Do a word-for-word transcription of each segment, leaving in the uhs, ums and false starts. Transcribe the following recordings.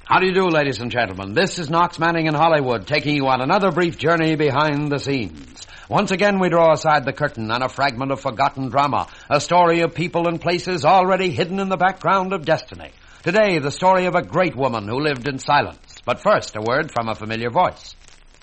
How do you do, ladies and gentlemen? This is Knox Manning in Hollywood, taking you on another brief journey behind the scenes. Once again, we draw aside the curtain on a fragment of forgotten drama, a story of people and places already hidden in the background of destiny. Today, the story of a great woman who lived in silence. But first, a word from a familiar voice.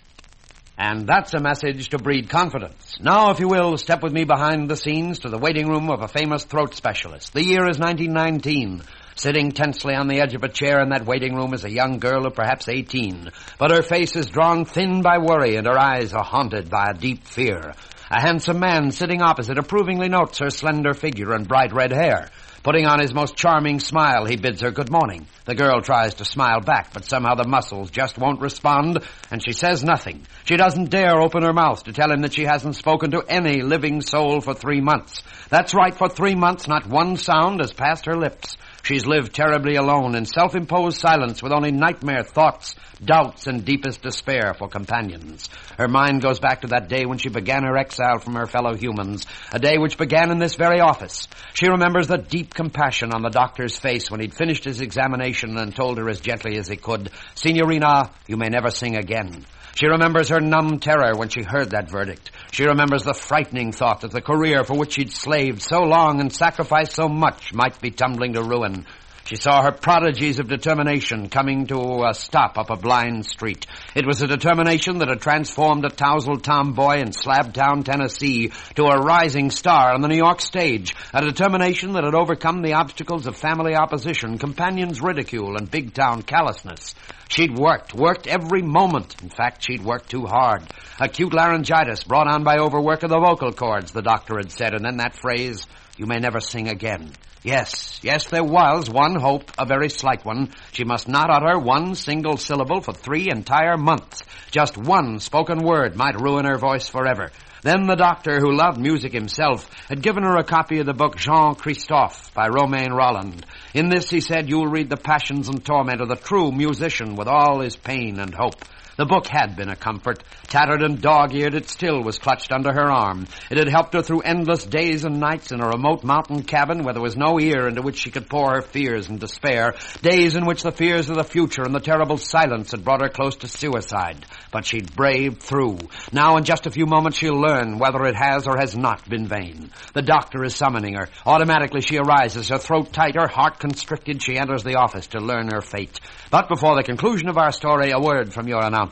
And that's a message to breed confidence. Now, if you will, step with me behind the scenes to the waiting room of a famous throat specialist. The year is nineteen nineteen. Sitting tensely on the edge of a chair in that waiting room is a young girl of perhaps eighteen. But her face is drawn thin by worry and her eyes are haunted by a deep fear. A handsome man sitting opposite approvingly notes her slender figure and bright red hair. Putting on his most charming smile, he bids her good morning. The girl tries to smile back, but somehow the muscles just won't respond, and she says nothing. She doesn't dare open her mouth to tell him that she hasn't spoken to any living soul for three months. That's right, for three months, not one sound has passed her lips. She's lived terribly alone in self-imposed silence with only nightmare thoughts, doubts, and deepest despair for companions. Her mind goes back to that day when she began her exile from her fellow humans, a day which began in this very office. She remembers the deep compassion on the doctor's face when he'd finished his examination and told her as gently as he could, "Signorina, you may never sing again." She remembers her numb terror when she heard that verdict. She remembers the frightening thought that the career for which she'd slaved so long and sacrificed so much might be tumbling to ruin. She saw her prodigies of determination coming to a stop up a blind street. It was a determination that had transformed a tousled tomboy in Slabtown, Tennessee, to a rising star on the New York stage. A determination that had overcome the obstacles of family opposition, companions' ridicule, and big-town callousness. She'd worked, worked every moment. In fact, she'd worked too hard. Acute laryngitis brought on by overwork of the vocal cords, the doctor had said, and then that phrase, "You may never sing again." Yes, yes, there was one hope, a very slight one. She must not utter one single syllable for three entire months. Just one spoken word might ruin her voice forever. Then the doctor, who loved music himself, had given her a copy of the book Jean Christophe by Romain Rolland. In this, he said, you'll read the passions and torment of the true musician with all his pain and hope. The book had been a comfort. Tattered and dog-eared, it still was clutched under her arm. It had helped her through endless days and nights in a remote mountain cabin where there was no ear into which she could pour her fears and despair. Days in which the fears of the future and the terrible silence had brought her close to suicide. But she'd braved through. Now, in just a few moments, she'll learn whether it has or has not been vain. The doctor is summoning her. Automatically, she arises, her throat tight, her heart constricted. She enters the office to learn her fate. But before the conclusion of our story, a word from your announcer.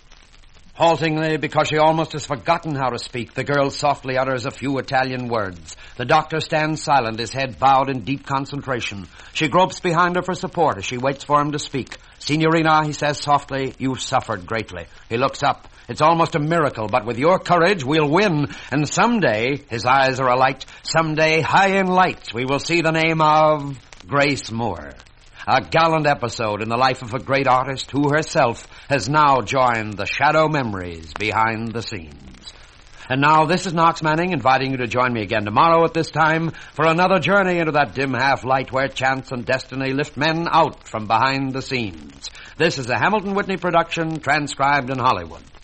Haltingly, because she almost has forgotten how to speak, the girl softly utters a few Italian words. The doctor stands silent, his head bowed in deep concentration. She gropes behind her for support as she waits for him to speak. "Signorina," he says softly, "you've suffered greatly." He looks up. "It's almost a miracle, but with your courage, we'll win. And someday," his eyes are alight, "someday, high in lights, we will see the name of Grace Moore." A gallant episode in the life of a great artist who herself has now joined the shadow memories behind the scenes. And now, this is Knox Manning inviting you to join me again tomorrow at this time for another journey into that dim half-light where chance and destiny lift men out from behind the scenes. This is a Hamilton Whitney production transcribed in Hollywood.